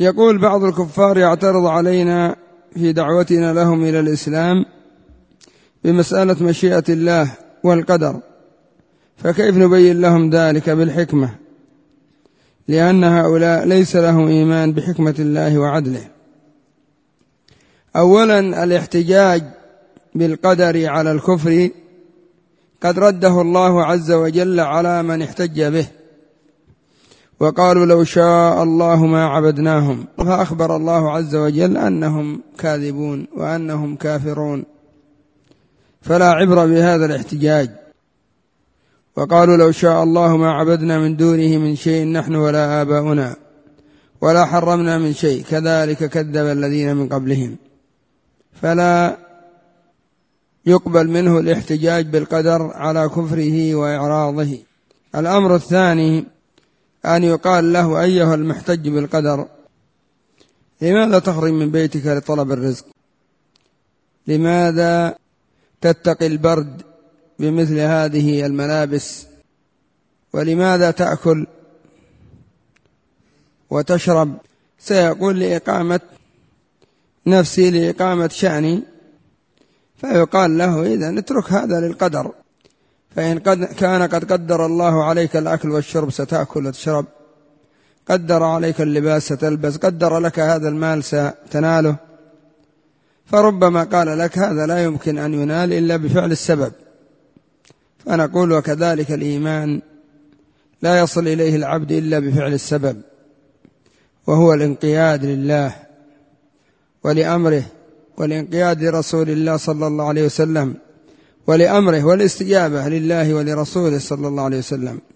يقول بعض الكفار يعترض علينا في دعوتنا لهم إلى الإسلام بمسألة مشيئة الله والقدر، فكيف نبين لهم ذلك بالحكمة؟ لأن هؤلاء ليس لهم إيمان بحكمة الله وعدله. أولا، الاحتجاج بالقدر على الكفر قد رده الله عز وجل على من احتج به، وقالوا لو شاء الله ما عبدناهم، فأخبر الله عز وجل أنهم كاذبون وأنهم كافرون، فلا عبرة بهذا الاحتجاج. وقالوا لو شاء الله ما عبدنا من دونه من شيء نحن ولا آباؤنا ولا حرمنا من شيء كذلك كذب الذين من قبلهم، فلا يقبل منه الاحتجاج بالقدر على كفره وإعراضه. الأمر الثاني أن يقال له أيها المحتج بالقدر، لماذا تخرج من بيتك لطلب الرزق؟ لماذا تتقي البرد بمثل هذه الملابس؟ ولماذا تأكل وتشرب؟ سيقول لإقامة نفسي، لإقامة شأني، فيقال له إذن اترك هذا للقدر، فإن كان قد قدر الله عليك الأكل والشرب ستأكل وتشرب، قدر عليك اللباس ستلبس، قدر لك هذا المال ستناله، فربما قال لك هذا لا يمكن أن ينال إلا بفعل السبب. فنقول وكذلك الإيمان لا يصل إليه العبد إلا بفعل السبب، وهو الانقياد لله ولأمره، والانقياد لرسول الله صلى الله عليه وسلم ولأمره، والاستجابة لله ولرسوله صلى الله عليه وسلم.